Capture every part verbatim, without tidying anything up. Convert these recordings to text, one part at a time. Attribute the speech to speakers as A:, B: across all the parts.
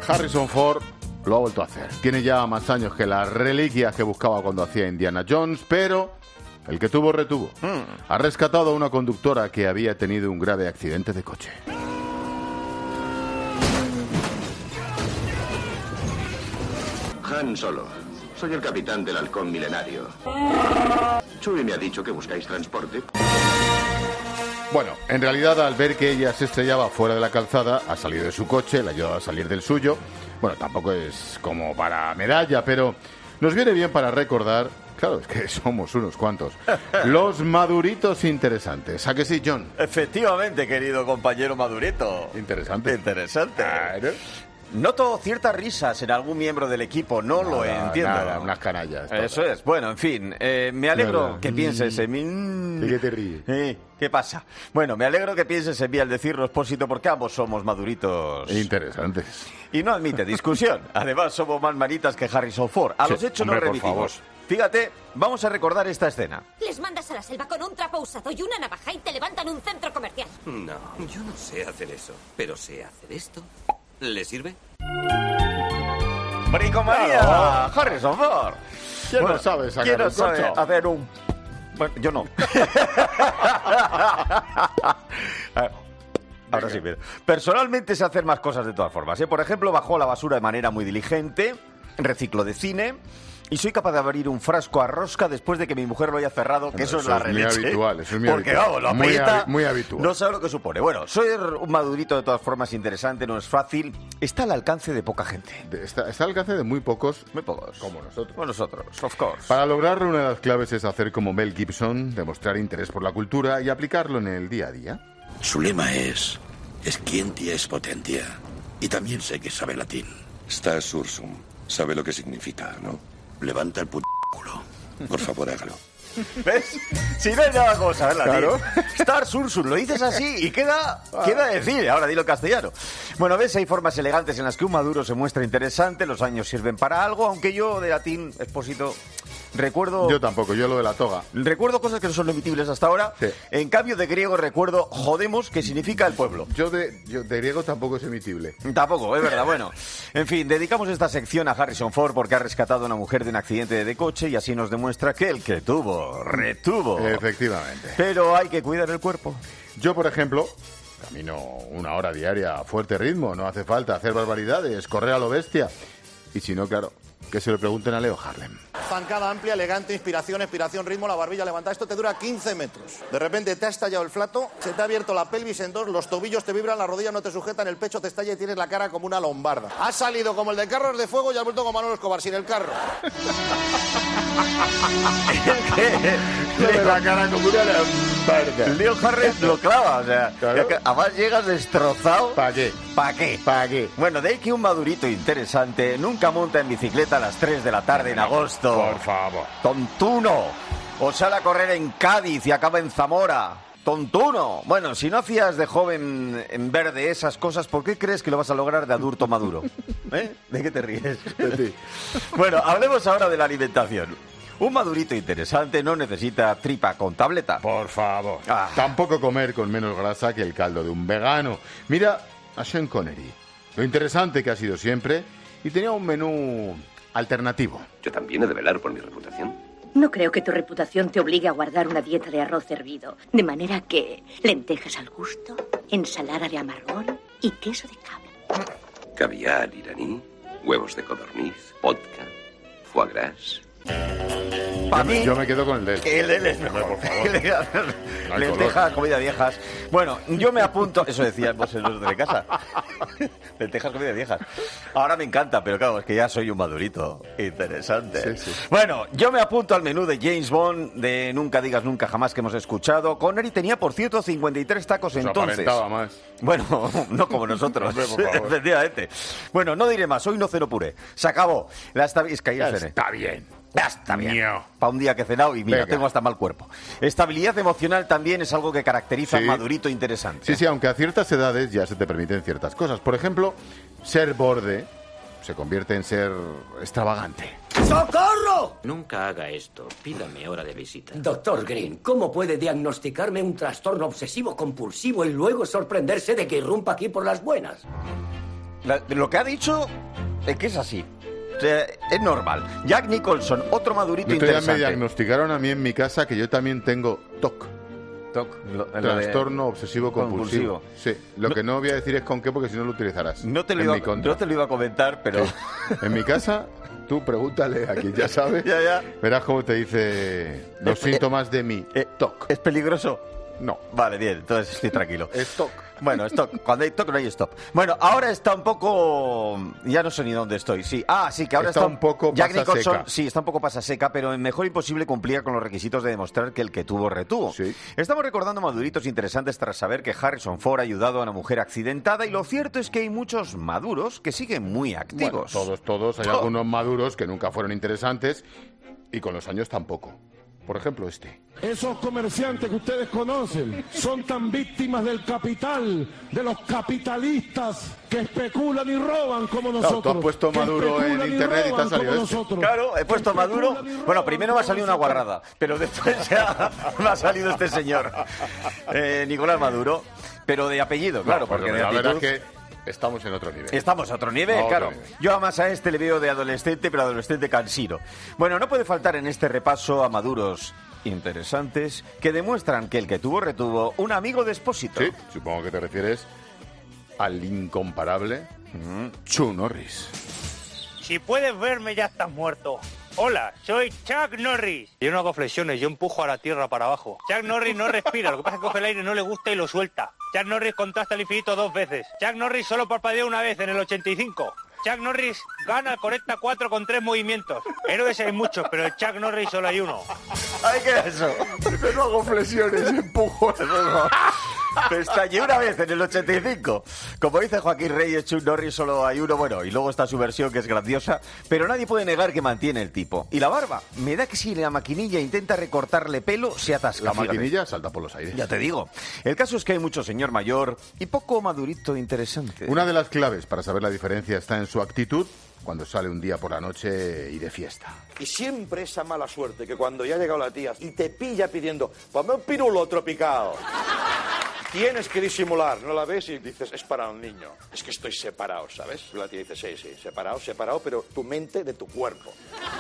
A: Harrison Ford lo ha vuelto a hacer. Tiene ya más años que las reliquias que buscaba cuando hacía Indiana Jones, pero el que tuvo, retuvo. Mm. Ha rescatado a una conductora que había tenido un grave accidente de coche.
B: Han Solo. Soy el capitán del halcón milenario. Chewie me ha dicho que buscáis transporte.
A: Bueno, en realidad, al ver que ella se estrellaba fuera de la calzada, ha salido de su coche, la ha ayudado a salir del suyo. Bueno, tampoco es como para medalla, pero nos viene bien para recordar, claro, es que somos unos cuantos, los maduritos interesantes. ¿A que sí, John?
C: Efectivamente, querido compañero madurito.
A: Interesante.
C: Interesante.
A: Claro.
C: Noto ciertas risas en algún miembro del equipo, no
A: Nada,
C: lo entiendo.
A: Nada, unas canallas. Todas.
C: Eso es. Bueno, en fin, eh, me alegro
A: Nada.
C: que pienses en mí.
A: ¿De qué te ríes?
C: Eh, ¿Qué pasa? Bueno, me alegro que pienses en mí al decirlo, Expósito, porque ambos somos maduritos.
A: Interesantes.
C: Y no admite discusión. Además, somos más manitas que Harrison Ford. A
A: Sí,
C: los hechos
A: hombre,
C: nos
A: por
C: remitimos.
A: favor.
C: Fíjate, vamos a recordar esta escena.
D: Les mandas a la selva con un trapo usado y una navaja y te levantan un centro comercial.
E: No, yo no sé hacer eso, pero sé hacer esto. ¿Le sirve?
C: ¡Bricomanía!
A: Claro.
C: ¡Harrison Ford!
A: ¿Quién
C: Bueno,
A: no sabe sacar
C: ¿quién no
A: un
C: sabe
A: corcho?
C: hacer un...? Bueno, yo no. Ahora sí, pero... Personalmente sé hacer más cosas de todas formas, ¿eh? Por ejemplo, bajo la basura de manera muy diligente, reciclo de cine... Y soy capaz de abrir un frasco a rosca después de que mi mujer lo haya cerrado, que eso,
A: Eso
C: es la
A: es muy
C: releche.
A: habitual, eso es muy
C: Porque,
A: habitual.
C: vamos, la
A: Muy
C: pelleta
A: habi- muy habitual.
C: no sabe lo que supone. Bueno, soy un madurito de todas formas interesante, no es fácil. Está al alcance de poca gente.
A: De- Está, está al alcance de muy pocos,
C: Muy pocos.
A: como nosotros.
C: Como nosotros, of course.
A: Para lograrlo, una de las claves es hacer como Mel Gibson, demostrar interés por la cultura y aplicarlo en el día a día.
F: Su lema es Scientia es potentia. Y también sé que sabe latín.
G: Stas Sursum. Sabe lo que significa, ¿no?
F: Levanta el puto culo.
G: Por favor, hágalo.
C: ¿Ves? Si no hay nada como saberla,
A: Claro.
C: tío. Star Sursum, lo dices así y queda, queda decir. Ahora dilo castellano. Bueno, ves, hay formas elegantes en las que un maduro se muestra interesante, los años sirven para algo, aunque yo de latín, Expósito, recuerdo...
A: Yo tampoco, yo lo de la toga.
C: Recuerdo cosas que no son remitibles hasta ahora.
A: Sí.
C: En cambio, de griego recuerdo jodemos, que significa el pueblo.
A: Yo de, yo de griego tampoco es emitible.
C: Tampoco, es verdad. Bueno, en fin, dedicamos esta sección a Harrison Ford porque ha rescatado a una mujer de un accidente de coche y así nos demuestra que el que tuvo, retuvo.
A: Efectivamente.
C: Pero hay que cuidar el cuerpo.
A: Yo, por ejemplo, camino una hora diaria a fuerte ritmo. No hace falta hacer barbaridades, correr a lo bestia. Y si no, claro, que se lo pregunten a Leo Harlem.
H: Zancada amplia, elegante, inspiración, expiración, ritmo, la barbilla levantada. Esto te dura quince metros. De repente te ha estallado el flato, se te ha abierto la pelvis en dos, los tobillos te vibran, las rodillas no te sujetan, el pecho te estalla y tienes la cara como una lombarda. Has salido como el de Carros de Fuego y has vuelto como Manolo Escobar, sin el carro.
A: La cara como una lamparda.
C: Leo Harris lo clava, o sea,
A: Claro.
C: ya que además llegas destrozado.
A: ¿Para qué?
C: ¿Para qué?
A: ¿Para qué?
C: Bueno, de ahí que un madurito interesante nunca monta en bicicleta a las tres de la tarde en agosto.
A: Por favor.
C: ¡Tontuno! O sale a correr en Cádiz y acaba en Zamora. ¡Tontuno! Bueno, si no hacías de joven en verde esas cosas, ¿por qué crees que lo vas a lograr de adulto maduro? ¿Eh? ¿De qué te ríes?
A: De ti.
C: Bueno, hablemos ahora de la alimentación. Un madurito interesante no necesita tripa con tableta.
A: Por favor.
C: Ah.
A: Tampoco comer con menos grasa que el caldo de un vegano. Mira a Sean Connery. Lo interesante que ha sido siempre y tenía un menú alternativo.
B: Yo también he de velar por mi reputación.
I: No creo que tu reputación te obligue a guardar una dieta de arroz hervido. De manera que lentejas al gusto, ensalada de amargón y queso de cabra.
B: Caviar iraní, huevos de codorniz, vodka, foie gras.
C: Para
A: Yo me-
C: mí,
A: yo me quedo con el de él.
C: el él es mejor.
A: Por favor. No hay
C: Lentejas,
A: color.
C: comida viejas. Bueno, yo me apunto... Eso decíamos en los de casa. Lentejas, comida viejas. Ahora me encanta, pero claro, es que ya soy un madurito. Interesante.
A: Sí, sí.
C: Bueno, yo me apunto al menú de James Bond de Nunca digas nunca jamás que hemos escuchado. Connery tenía, por cierto, cincuenta y tres tacos
A: Eso
C: entonces.
A: aparentaba más.
C: Bueno, no como nosotros,
A: Hombre, por favor.
C: efectivamente. Bueno, no diré más, hoy no ceno puré. Se acabó. La esta... Es que
A: Ya
C: ayer cené.
A: está bien.
C: Ya está bien.
A: Ño.
C: Para un día que he cenado y mira,
A: Venga.
C: tengo hasta mal cuerpo. Estabilidad emocional también es algo que caracteriza
A: Sí.
C: al madurito interesante.
A: Sí, sí, aunque a ciertas edades ya se te permiten ciertas cosas. Por ejemplo, ser borde se convierte en ser extravagante.
J: ¡Socorro!
E: Nunca haga esto. Pídame hora de visita.
J: Doctor Green, ¿cómo puede diagnosticarme un trastorno obsesivo compulsivo y luego sorprenderse de que irrumpa aquí por las buenas?
C: La- lo que ha dicho es que es así. O sea, es normal. Jack Nicholson, otro madurito
A: El otro día me
C: interesante.
A: diagnosticaron a mí en mi casa que yo también tengo T O C.
C: Toc, lo- lo de-
A: Trastorno obsesivo compulsivo.
C: compulsivo.
A: Sí, lo
C: No-
A: que no voy a decir es con qué, porque si no lo utilizarás.
C: No te lo,
A: en
C: iba,
A: mi contra.
C: no te lo iba a comentar, pero...
A: Sí. En mi casa, tú pregúntale a quien ya sabe,
C: Ya, ya.
A: verás cómo te dice los
C: Eh,
A: síntomas de mi
C: Eh,
A: T O C.
C: ¿Es peligroso?
A: No,
C: Vale, bien, entonces estoy tranquilo.
A: es T O C.
C: Bueno, stop. Cuando hay toque no hay stop. Bueno, ahora está un poco... Ya no sé ni dónde estoy. Sí. Ah, sí, que ahora
A: Está
C: está...
A: un poco
C: Jack
A: pasa
C: Nicholson,
A: seca.
C: sí, está un poco pasa seca, pero en Mejor Imposible cumplía con los requisitos de demostrar que el que tuvo retuvo.
A: Sí.
C: Estamos recordando maduritos interesantes tras saber que Harrison Ford ha ayudado a una mujer accidentada y lo cierto es que hay muchos maduros que siguen muy
A: Bueno,
C: activos.
A: todos, todos. Hay
C: Oh.
A: algunos maduros que nunca fueron interesantes y con los años tampoco. Por ejemplo, este.
K: Esos comerciantes que ustedes conocen son tan víctimas del capital, de los capitalistas que especulan y roban como
A: Claro,
K: nosotros.
A: tú has puesto
K: que
A: Maduro en
K: especulan y
A: internet y te ha
K: roban
A: salido
K: como
A: este.
K: nosotros.
C: Claro, he puesto
K: Que
C: Maduro.
K: especulan y roban
C: Bueno, primero me ha salido una
K: como nosotros.
C: guarrada, pero después ya me ha salido este señor, eh, Nicolás Maduro, pero de apellido, claro,
A: No, pues
C: porque de
A: la verdad
C: actitud...
A: es que estamos en otro nivel.
C: Estamos a otro nivel,
A: A otro
C: claro.
A: nivel.
C: Yo además a este le veo de adolescente, pero adolescente cansino. Bueno, no puede faltar en este repaso a maduros interesantes que demuestran que el que tuvo retuvo un amigo de Expósito.
A: Sí, supongo que te refieres al incomparable Chuck Norris.
L: Si puedes verme, ya estás muerto. Hola, soy Chuck Norris. Yo no hago flexiones, yo empujo a la tierra para abajo. Chuck Norris no respira, lo que pasa es que coge el aire, no le gusta y lo suelta. Chuck Norris contrasta el infinito dos veces. Chuck Norris solo parpadea una vez, en el ochenta y cinco. Chuck Norris gana, conecta cuatro con tres movimientos. Héroes hay muchos, pero el Chuck Norris solo hay uno.
C: ¡Ay, qué es eso!
A: Yo no hago flexiones, empujo.
C: Pestañé una vez en el ochenta y cinco. Como dice Joaquín Reyes, Chuck Norris solo hay uno. Bueno, y luego está su versión que es grandiosa. Pero nadie puede negar que mantiene el tipo. Y la barba. Me da que si la maquinilla intenta recortarle pelo, se atasca.
A: La
C: fíjate.
A: maquinilla salta por los aires.
C: Ya te digo. El caso es que hay mucho señor mayor y poco madurito interesante.
A: Una de las claves para saber la diferencia está en su actitud cuando sale un día por la noche y de fiesta.
H: Y siempre esa mala suerte que cuando ya ha llegado la tía y te pilla pidiendo, ponme un pirulo tropical. Tienes que disimular, no la ves y dices, es para un niño. Es que estoy separado, ¿sabes? La tía dice, sí, sí, separado, separado, pero tu mente de tu cuerpo.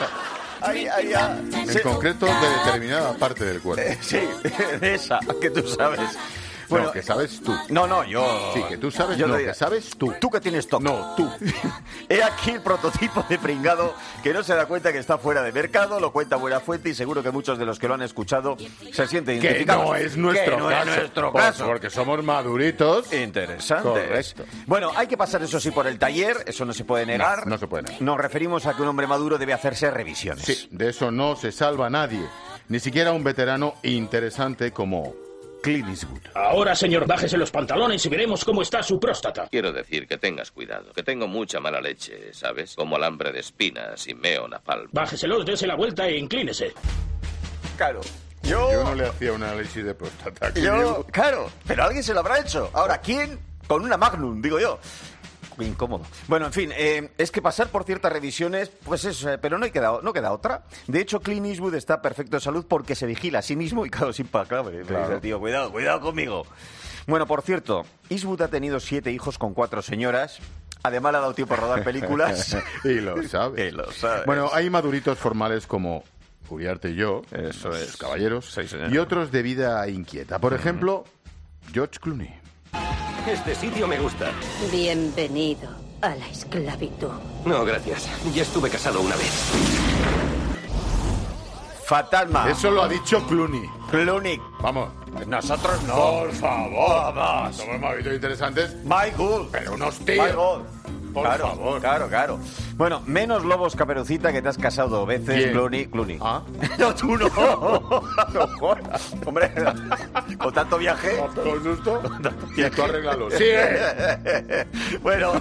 C: Ay, ay, ay.
A: En
C: Se-
A: concreto, de determinada parte del cuerpo.
C: Eh, Sí, de esa, que tú sabes.
A: Bueno, que sabes tú.
C: No, no, yo...
A: Sí, que tú sabes,
C: yo
A: no,
C: te-
A: que sabes tú.
C: Tú que tienes toque.
A: No, tú.
C: He aquí el prototipo de pringado que no se da cuenta que está fuera de mercado, lo cuenta buena fuente y seguro que muchos de los que lo han escuchado se sienten
A: Que
C: identificados.
A: no es nuestro
C: Que no
A: caso.
C: es nuestro
A: Pues
C: caso.
A: porque somos maduritos.
C: Interesantes.
A: Correcto.
C: Bueno, hay que pasar eso sí por el taller, eso no se puede negar.
A: No, no se puede negar.
C: Nos referimos a que un hombre maduro debe hacerse revisiones.
A: Sí, de eso no se salva nadie. Ni siquiera un veterano interesante como Clint Eastwood.
J: Ahora, señor, bájese los pantalones y veremos cómo está su próstata.
E: Quiero decir que tengas cuidado, que tengo mucha mala leche, ¿sabes? Como alambre de espinas y meo napalm.
J: Bájeselos, dése la vuelta e inclínese.
C: Claro. Yo...
A: Yo no le hacía un análisis de próstata. a Clint
C: Yo,
A: Eastwood.
C: claro, pero alguien se lo habrá hecho. Ahora, ¿quién? Con una Magnum, digo yo. Muy incómodo. Bueno, en fin, eh, es que pasar por ciertas revisiones, pues es, eh, pero no, hay queda, no queda otra. De hecho, Clint Eastwood está perfecto de salud porque se vigila a sí mismo y claro, es impacable.
A: Claro.
C: Dice el tío, cuidado, cuidado conmigo. Bueno, por cierto, Eastwood ha tenido siete hijos con cuatro señoras. Además, le ha dado tiempo a rodar películas.
A: Y lo sabe.
C: Y lo sabes.
A: Bueno, hay maduritos formales como Uriarte y yo,
C: Eso
A: los
C: es.
A: caballeros,
C: Sí, señor.
A: y otros de vida inquieta. Por ejemplo, George Clooney.
M: Este sitio me gusta.
I: Bienvenido a la esclavitud.
M: No, gracias. Ya estuve casado una vez.
C: Fantasma.
A: Eso lo ha dicho Clooney.
C: Clooney.
A: Vamos.
C: Nosotros no.
A: Por favor.
C: Vamos.
A: Somos maduritos interesantes,
C: My God.
A: pero unos
C: My
A: tíos.
C: God.
A: Por
C: claro,
A: favor.
C: Claro, claro. Bueno, menos Lobos Caperucita, que te has casado dos veces,
A: ¿Quién?
C: Clooney. Clooney.
A: Ah.
C: No, tú no. No jodas. Hombre, con tanto viaje.
A: ¿Os pegó el susto? Y tú arréglalo. ¡Sí! eh.
C: Bueno.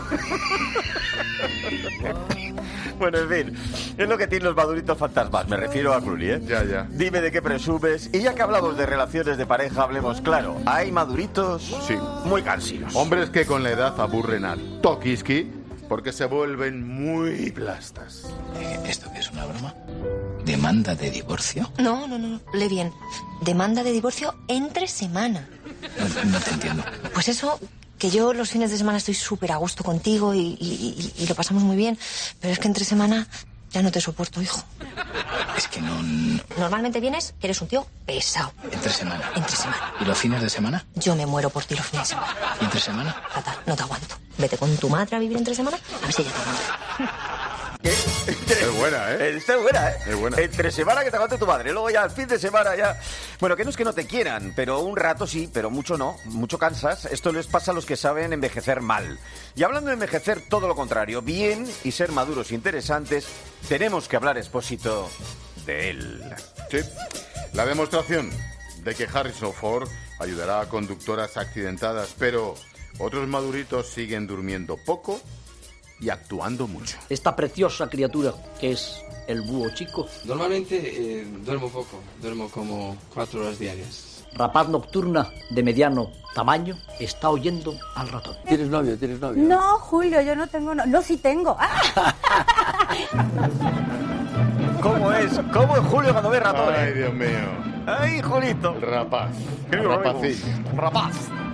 C: Bueno, en fin. Es lo que tienen los maduritos fantasmas. Me refiero a Clooney, ¿eh?
A: Ya, ya.
C: Dime de qué presumes. Y ya que hablamos de relaciones de pareja, hablemos claro. Hay maduritos
A: Sí.
C: muy cansinos.
A: Hombres que con la edad aburren a Tokiski porque se vuelven muy plastas.
N: ¿Esto qué es una broma? ¿Demanda de divorcio?
O: No, no, no, no. Lee bien. Demanda de divorcio entre semana.
N: No, no te entiendo.
O: Pues eso, que yo los fines de semana estoy súper a gusto contigo y, y, y, y lo pasamos muy bien, pero es que entre semana ya no te soporto, hijo.
N: Es que no, no...
O: Normalmente vienes, que eres un tío pesado.
N: Entre semana.
O: Entre semana.
N: ¿Y los fines de semana?
O: Yo me muero por ti los fines de semana.
N: ¿Y entre semana?
O: Fatal, no te aguanto. Vete con tu madre a vivir entre semana, a ver si ella te aguanta.
A: Es buena, ¿eh?
C: Está buena, ¿eh?
A: Es buena.
C: Entre semana que te aguante tu madre, luego ya el fin de semana ya... Bueno, que no es que no te quieran, pero un rato sí, pero mucho no, mucho cansas. Esto les pasa a los que saben envejecer mal. Y hablando de envejecer, todo lo contrario, bien y ser maduros e interesantes, tenemos que hablar, Expósito, de él.
A: Sí, la demostración de que Harrison Ford ayudará a conductoras accidentadas, pero otros maduritos siguen durmiendo poco y actuando mucho.
P: Esta preciosa criatura que es el búho chico.
Q: Normalmente eh, duermo poco, duermo como cuatro horas diarias.
P: Rapaz nocturna de mediano tamaño está oyendo al ratón.
Q: ¿Tienes novio? ¿Tienes novio?
R: No, Julio, yo no tengo novio. No, sí tengo. ¡Ah!
C: ¿Cómo es? ¿Cómo es Julio cuando ve ratones?
A: Ay, Dios mío.
C: Ay, Julito.
A: Rapaz.
C: Qué
A: Rapacillo.
C: Rapaz.